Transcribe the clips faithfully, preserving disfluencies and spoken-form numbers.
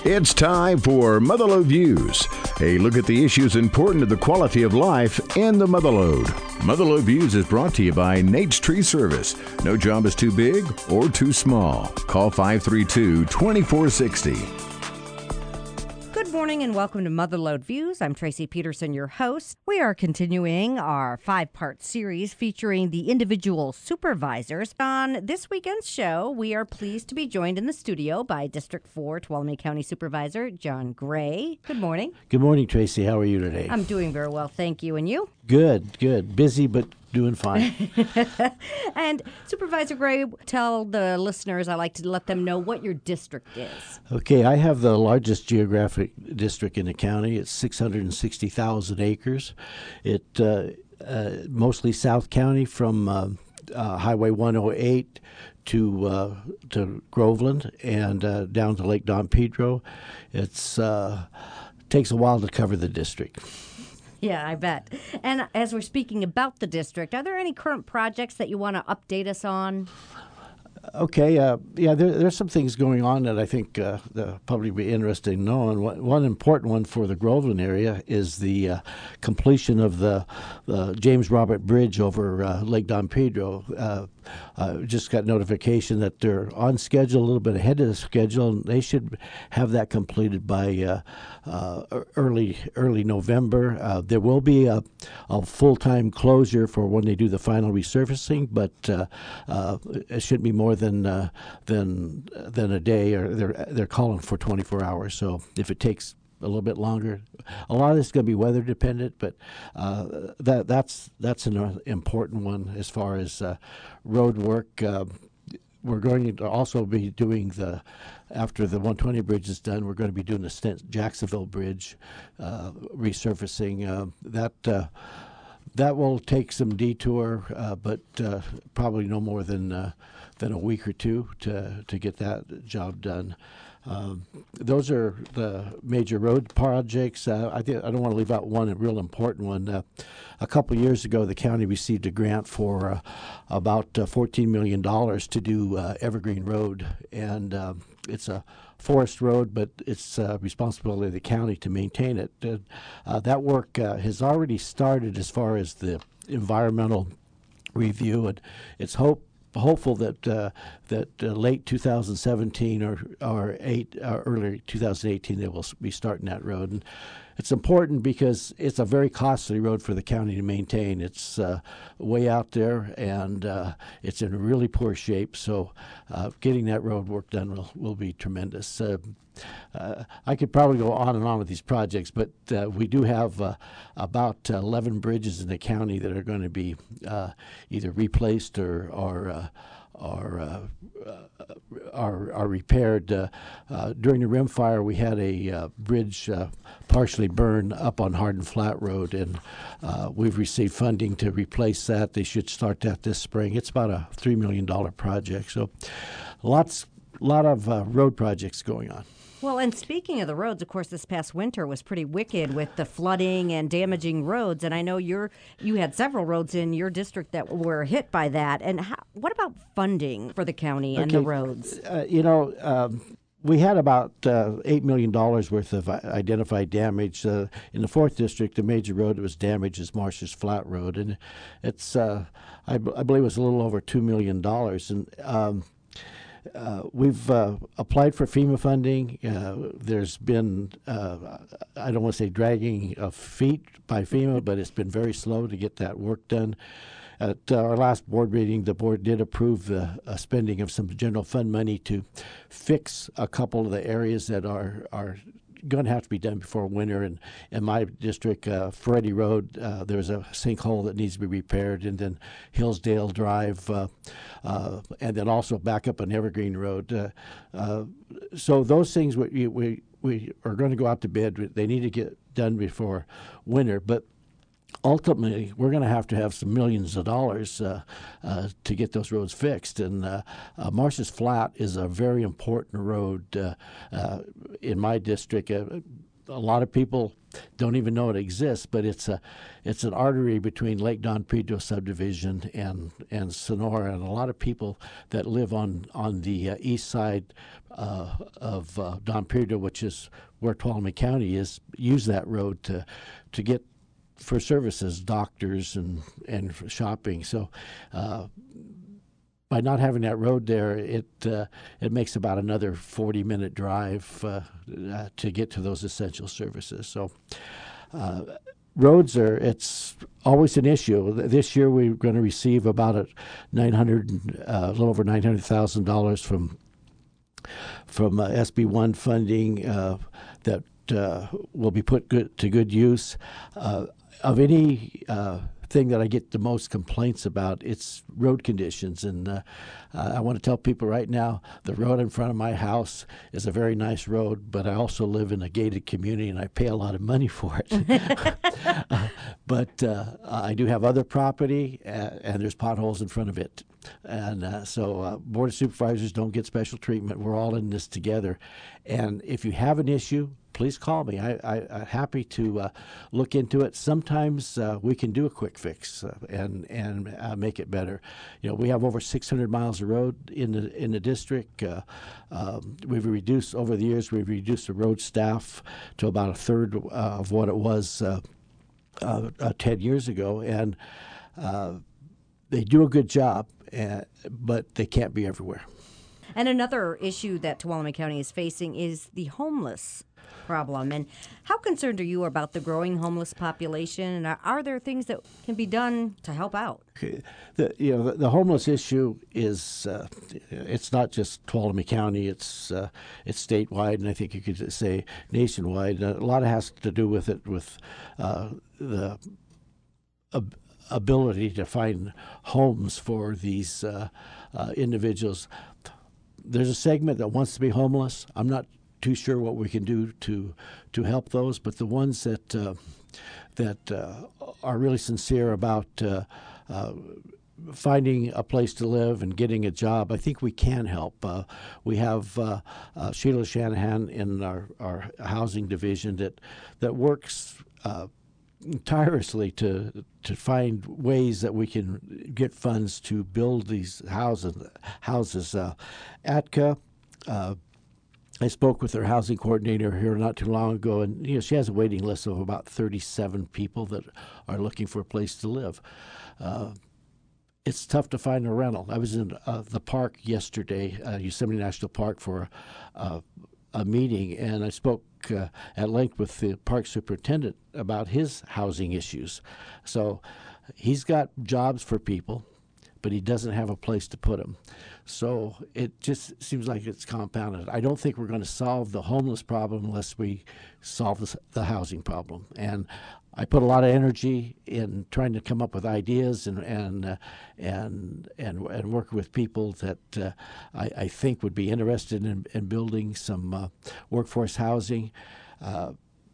It's time for Motherlode Views, a look at the issues important to the quality of life in the Motherlode. Motherlode Views is brought to you by Nate's Tree Service. No job is too big or too small. Call five three two, two four six zero. Good morning and welcome to Motherlode Views. I'm Tracy Peterson, your host. We are continuing our five-part series featuring the individual supervisors. On this weekend's show, we are pleased to be joined in the studio by District four Tuolumne County Supervisor John Gray. Good morning. Good morning, Tracy. How are you today? I'm doing very well, thank you. And you? Good, good. Busy, but doing fine. And Supervisor Gray, tell the listeners, I like to let them know what your district is. Okay, I have the largest geographic district in the county. It's six hundred sixty thousand acres. It uh, uh, mostly South County from uh, uh, Highway one oh eight to uh, to Groveland and uh, down to Lake Don Pedro. It's uh, takes a while to cover the district. Yeah, I bet. And as we're speaking about the district, are there any current projects that you want to update us on? Okay, uh, yeah, there, there's some things going on that I think uh, that'll probably be interesting to know. And one, one important one for the Groveland area is the uh, completion of the, the James Robert Bridge over uh, Lake Don Pedro. Uh, uh, just got notification that they're on schedule, a little bit ahead of the schedule, and they should have that completed by uh, uh, early early November. Uh, there will be a, a full-time closure for when they do the final resurfacing, but uh, uh, it shouldn't be more than uh, than than a day, or they're they're calling for twenty-four hours. So if it takes a little bit longer, a lot of this is going to be weather dependent, but uh, that that's that's an important one as far as uh, road work. Uh, we're going to also be doing the after the one twenty bridge is done. We're going to be doing the Stent Jacksonville Bridge uh, resurfacing. Uh, that. Uh, That will take some detour, uh, but uh, probably no more than uh, than a week or two to to get that job done. Um, those are the major road projects. Uh, I, th- I don't want to leave out one, a real important one. Uh, a couple of years ago, the county received a grant for uh, about uh, fourteen million dollars to do uh, Evergreen Road, and uh, it's a forest road, but it's uh, responsibility of the county to maintain it. Uh, uh, that work uh, has already started as far as the environmental review, and it's hope hopeful that uh, that uh, late two thousand seventeen or or eight uh, early two thousand eighteen they will be starting that road. And it's important because it's a very costly road for the county to maintain. It's uh, way out there, and uh, it's in really poor shape. So uh, getting that road work done will, will be tremendous. Uh, uh, I could probably go on and on with these projects, but uh, we do have uh, about eleven bridges in the county that are going to be uh, either replaced or, or uh, are, uh, uh, are are repaired. Uh, uh, during the rim fire, we had a uh, bridge uh, partially burned up on Hardin Flat Road, and uh, we've received funding to replace that. They should start that this spring. It's about a three million dollars project. So lots, lot of uh, road projects going on. Well, and speaking of the roads, of course, this past winter was pretty wicked with the flooding and damaging roads. And I know you're you had several roads in your district that were hit by that. And how, what about funding for the county and okay. the roads? Uh, you know, um, we had about uh, eight million dollars worth of identified damage. Uh, in the fourth District, the major road that was damaged is Marsh's Flat Road. And it's, uh, I, b- I believe it was a little over two million dollars. And um, Uh, we've uh, applied for FEMA funding. Uh, there's been, uh, I don't want to say dragging of feet by FEMA, but it's been very slow to get that work done. At uh, our last board meeting, the board did approve the uh, spending of some general fund money to fix a couple of the areas that are are going to have to be done before winter. And in my district, uh, Ferretti Road, uh, there's a sinkhole that needs to be repaired, and then Hillsdale Drive, uh, uh, and then also back up on Evergreen Road. Uh, uh, so those things we, we we are going to go out to bid. They need to get done before winter, but ultimately, we're going to have to have some millions of dollars uh, uh, to get those roads fixed. And uh, uh, Marsh's Flat is a very important road uh, uh, in my district. Uh, a lot of people don't even know it exists, but it's a it's an artery between Lake Don Pedro subdivision and and Sonora, and a lot of people that live on on the uh, east side uh, of uh, Don Pedro, which is where Tuolumne County is, use that road to to get for services, doctors and and for shopping. So. Uh, By not having that road there, it uh, it makes about another forty minute drive uh, uh, to get to those essential services. So, uh, roads are it's always an issue. This year we're going to receive about a nine hundred, uh, a little over nine hundred thousand dollars from from uh, S B one funding uh, that uh, will be put good, to good use. Uh, of any uh, thing that I get the most complaints about, it's road conditions. And uh, uh, I want to tell people right now, the road in front of my house is a very nice road, but I also live in a gated community and I pay a lot of money for it. uh, but uh, I do have other property, uh, and there's potholes in front of it. And uh, so uh, Board of Supervisors don't get special treatment. We're all in this together. And if you have an issue, please call me. I, I, I'm happy to uh, look into it. Sometimes uh, we can do a quick fix uh, and and uh, make it better. You know, we have over six hundred miles of road in the in the district. Uh, um, we've reduced over the years. We've reduced the road staff to about a third uh, of what it was uh, uh, uh, ten years ago, and uh, they do a good job, uh, but they can't be everywhere. And another issue that Tuolumne County is facing is the homeless problem. And how concerned are you about the growing homeless population? And are, are there things that can be done to help out? Okay. The, you know, the, the homeless issue is uh, it's not just Tuolumne County. It's uh, it's statewide, and I think you could say nationwide. A lot of it has to do with it with uh, the ab- ability to find homes for these uh, uh, individuals. There's a segment that wants to be homeless. I'm not too sure what we can do to to help those, but the ones that uh, that uh, are really sincere about uh, uh, finding a place to live and getting a job, I think we can help. Uh, we have uh, uh, Sheila Shanahan in our, our housing division that that works Uh, tirelessly to to find ways that we can get funds to build these houses. Houses, uh, A T C A. Uh, I spoke with their housing coordinator here not too long ago, and you know she has a waiting list of about thirty-seven people that are looking for a place to live. Uh, it's tough to find a rental. I was in uh, the park yesterday, uh, Yosemite National Park, for uh, a meeting, and I spoke uh, at length with the park superintendent about his housing issues. So he's got jobs for people, but he doesn't have a place to put them. So it just seems like it's compounded. I don't think we're going to solve the homeless problem unless we solve the, the housing problem. And I put a lot of energy in trying to come up with ideas and and uh, and and and work with people that uh, I, I think would be interested in, in building some uh, workforce housing. Uh,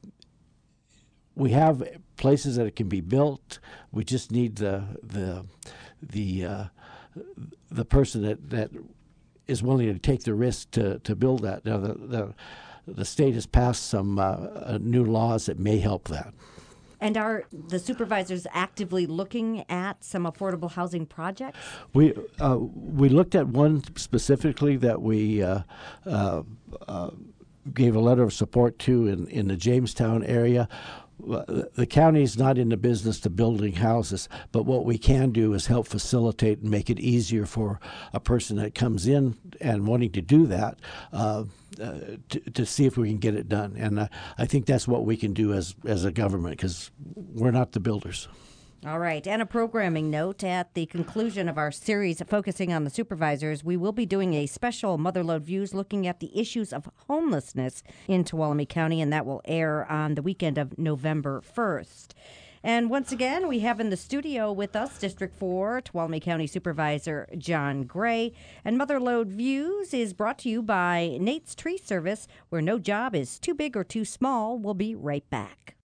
we have places that it can be built. We just need the the the uh, the person that, that is willing to take the risk to, to build that. Now the the the state has passed some uh, new laws that may help that. And are the supervisors actively looking at some affordable housing projects? We uh, we looked at one specifically that we uh, uh, uh, gave a letter of support to in, in the Jamestown area. The county is not in the business to building houses, but what we can do is help facilitate and make it easier for a person that comes in and wanting to do that uh, uh, to, to see if we can get it done. And uh, I think that's what we can do as, as a government, because we're not the builders. All right. And a programming note, at the conclusion of our series focusing on the supervisors, we will be doing a special Motherlode Views looking at the issues of homelessness in Tuolumne County, and that will air on the weekend of November first. And once again, we have in the studio with us District four Tuolumne County Supervisor John Gray. And Motherlode Views is brought to you by Nate's Tree Service, where no job is too big or too small. We'll be right back.